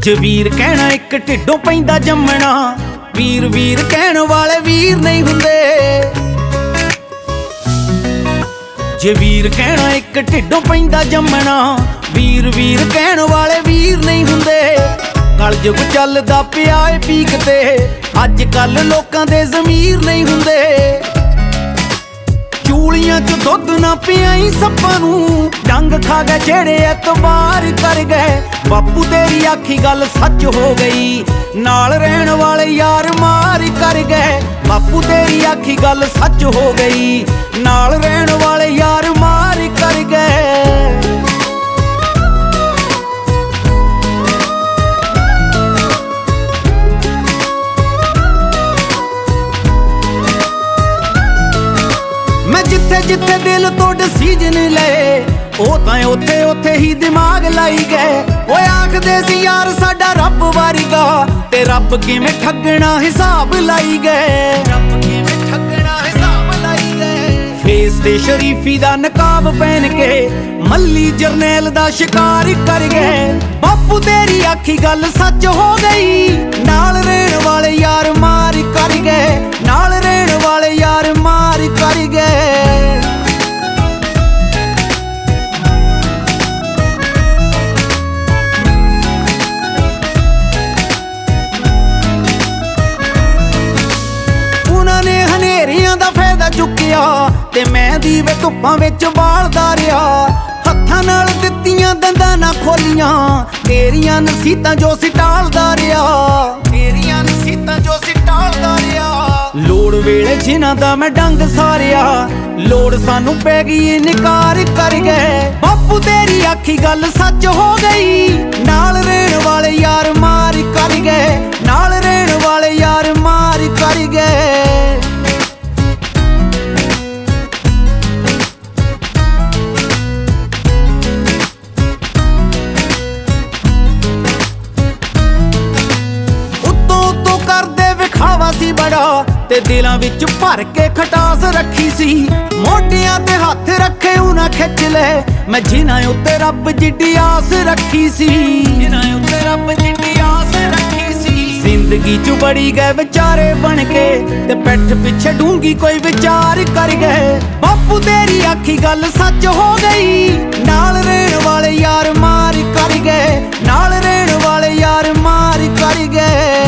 ਜੇ ਵੀਰ ਕਹਿਣਾ ਇੱਕ ਢਿੱਡੋਂ ਪੈਂਦਾ ਜੰਮਣਾ, ਵੀਰ ਵੀਰ ਕਹਿਣ ਵਾਲੇ ਵੀਰ ਨਹੀਂ ਹੁੰਦੇ। ਜੇ ਵੀਰ ਕਹਿਣਾ ਇੱਕ ਢਿੱਡੋਂ ਪੈਂਦਾ ਜੰਮਣਾ, ਵੀਰ ਵੀਰ ਕਹਿਣ ਵਾਲੇ ਵੀਰ ਨਹੀਂ ਹੁੰਦੇ। ਕਲਯੁਗ ਚੱਲਦਾ ਪਿਆ ਏ ਪੀਕ ਤੇ, ਅੱਜ ਕੱਲ ਲੋਕਾਂ ਦੇ ਜ਼ਮੀਰ ਨਹੀਂ ਹੁੰਦੇ। ਚੂਲੀਆਂ 'ਚ ਦੁੱਧ ਨਾ ਪਿਆਈ ਸੱਪਾਂ ਨੂੰ, ਡੰਗ ਖਾ ਗਏ ਜਿਹੜੇ ਐਤਬਾਰ ਕਰ ਗਏ। ਬਾਪੂ ਤੇਰੀ ਆਖੀ ਗੱਲ ਸੱਚ ਹੋ ਗਈ, ਨਾਲ ਰਹਿਣ ਵਾਲੇ ਯਾਰ ਮਾਰ ਕਰ ਗਏ। ਬਾਪੂ ਤੇਰੀ ਆਖੀ ਗੱਲ ਸੱਚ ਹੋ ਗਈ, ਨਾਲ ਰਹਿਣ ਵਾਲੇ ਯਾਰ ਮਾਰ ਕਰ ਗਏ। ਮੈਂ ਜਿੱਥੇ ਜਿੱਥੇ ਦਿਲ ਤੋਂ ਡਿਸੀਜਨ ਲਏ, ਉਹ ਤਾਂ ਉੱਥੇ ਉੱਥੇ ਹੀ ਦਿਮਾਗ ਲਾਈ ਗਏ। ਓਏ ਆਖਦੇ ਸੀ ਯਾਰ ਸਾਡਾ ਰੱਬ ਵਰਗਾ, ਤੇ ਰੱਬ ਕਿਵੇਂ ਠੱਗਣਾ ਹਿਸਾਬ ਲਾਈ ਗਏ। ਰੱਬ ਕਿਵੇਂ ਠੱਗਣਾ ਹਿਸਾਬ ਲਾਈ ਗਏ। ਫੇਸ ਤੇ ਸ਼ਰੀਫੀ ਦਾ ਨਕਾਬ ਪਹਿਨ ਕੇ ਮੱਲੀ ਜਰਨੈਲ ਦਾ ਸ਼ਿਕਾਰ ਕਰ ਗਏ। ਬਾਪੂ ਤੇਰੀ ਆਖੀ ਗੱਲ ਸੱਚ ਹੋ ਗਈ, ਨਾਲ ਰਹਿਣ ਵਾਲੇ ਯਾਰ ਮਾਰ ਕਰ ਗਏ। ਨਾਲ ਰਹਿਣ ਵਾਲੇ ਯਾਰ ਮਾਰ ਕਰ ਗਏ। ਉਹਨਾਂ ਨੇ ਹਨੇਰੀਆਂ ਦਾ ਫਾਇਦਾ ਚੁੱਕਿਆ, ਤੇ ਮੈਂ ਦੀਵੇ ਧੁੱਪਾਂ ਵਿੱਚ ਬਾਲਦਾ ਰਿਹਾ। ਹੱਥਾਂ ਨਾਲ ਦਿੱਤੀਆਂ ਦੰਦਾਂ ਨਾ ਖੋਲੀਆਂ, ਤੇਰੀਆਂ ਨਸੀਤਾਂ ਜੋ ਸੀ ਟਾਲਦਾ ਰਿਹਾ। ਤੇਰੀਆਂ ਨਸੀਤਾਂ ਜੋ ਸੀ ਟਾਲਦਾ ਰਿਹਾ। ਲੋੜ ਵੇਲੇ ਜਿਨ੍ਹਾਂ ਦਾ ਮੈਂ ਡੰਗ ਸਾਰਿਆ, ਲੋੜ ਸਾਨੂੰ ਪੈ ਗਈ ਇਨਕਾਰ ਕਰ ਗਏ। ਬਾਪੂ ਤੇਰੀ ਆਖੀ ਗੱਲ ਸੱਚ ਹੋ ਗਈ, ਨਾਲ ਰਹਿਣ ਵਾਲੇ ਯਾਰ ਮਾਰ ਕਰ ਗਏ। ਨਾਲ ਰਹਿਣ ਵਾਲੇ ਯਾਰ ਮਾਰ ਕਰ ਗਏ। ਸੀ ਬੜਾ ਤੇ ਦਿਲਾਂ ਵਿੱਚ ਭਰ ਕੇ ਖਟਾਸ ਰੱਖੀ ਸੀ। ਮੋਢਿਆਂ ਤੇ ਹੱਥ ਰੱਖੇ ਉਹਨਾਂ ਖਿੱਚ ਲੈ, ਮੈਂ ਜਿਨ੍ਹਾਂ ਉੱਤੇ ਰੱਬ ਜਿੱਡੀ ਆਸ ਰੱਖੀ ਸੀ। ਜਿਨ੍ਹਾਂ ਉੱਤੇ ਰੱਬ ਜਿੱਡੀ ਆਸ ਰੱਖੀ ਸੀ। ਜ਼ਿੰਦਗੀ 'ਚ ਬੜੀ ਗਏ ਵਿਚਾਰੇ ਬਣ ਕੇ, ਤੇ ਪਿੱਠ ਪਿੱਛੇ ਡੂੰਗੀ ਕੋਈ ਵਿਚਾਰ ਕਰ ਗਏ। ਬਾਪੂ ਤੇਰੀ ਆਖੀ ਗੱਲ ਸੱਚ ਹੋ ਗਈ, ਨਾਲ ਰਹਿਣ ਵਾਲੇ ਯਾਰ ਮਾਰ ਕਰ ਗਏ। ਨਾਲ ਰਹਿਣ ਵਾਲੇ ਯਾਰ ਮਾਰ ਕਰ ਗਏ।